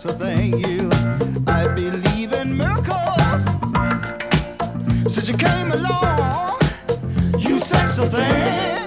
sexier than you. I believe in miracles since you came along. You sexier thing.